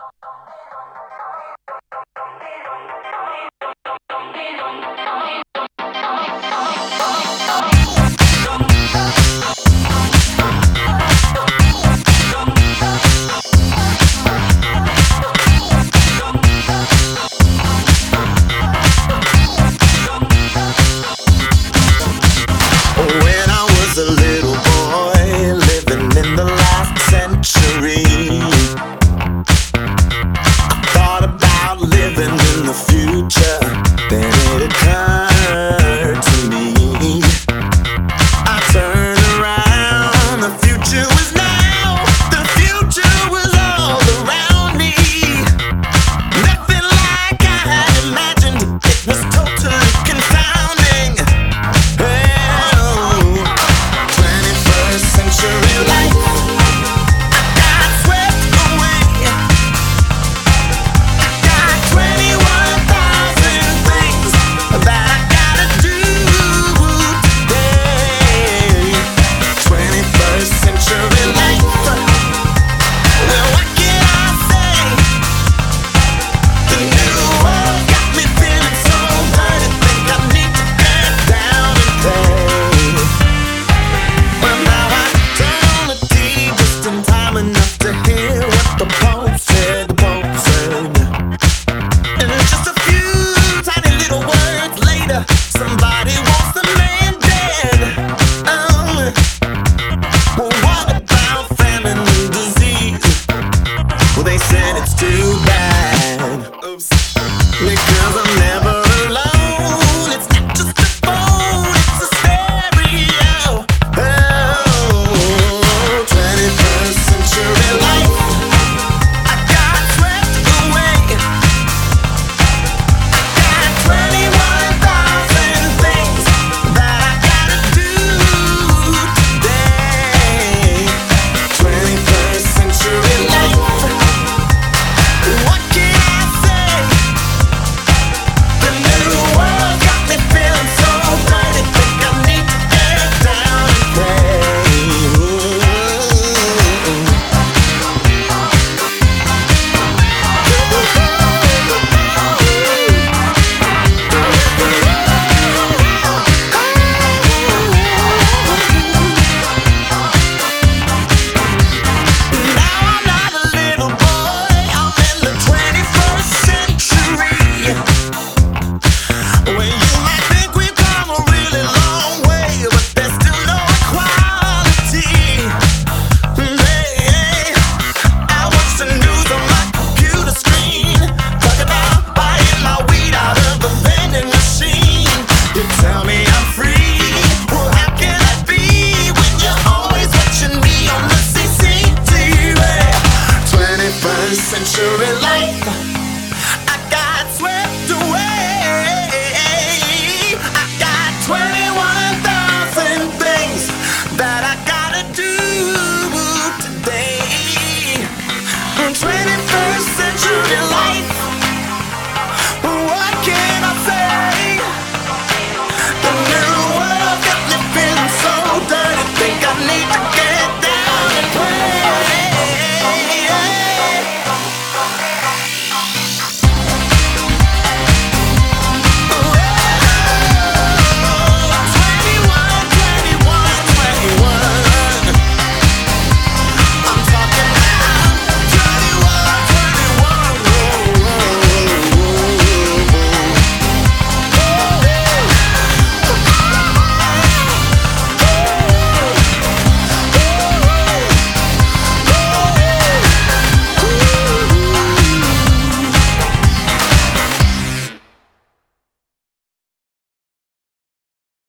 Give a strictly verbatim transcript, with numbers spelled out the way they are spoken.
When I was a little boy living in the last century, I thought about living in the future. Then it occurred to me, I turned around, the future was now, the future was all around me. Nothing like I had imagined, it was totally confounding. Century life, I got swept away. I got twenty-one thousand things that I gotta do today. twenty-first century life, well, what can I say? The new world got me feeling so hurt. I think I need to get down and pray. Well, now I in time enough to hear what the Pope said, the Pope said. And just a few tiny little words later, somebody wants the man dead. Um, well, what about famine and disease? Well, they said it's too bad. Oops. Because I'm never alone. It's not just a phone, it's a stereo. Century life, I got swept away. I got twenty-one thousand things that I gotta do today. twenty-first century life.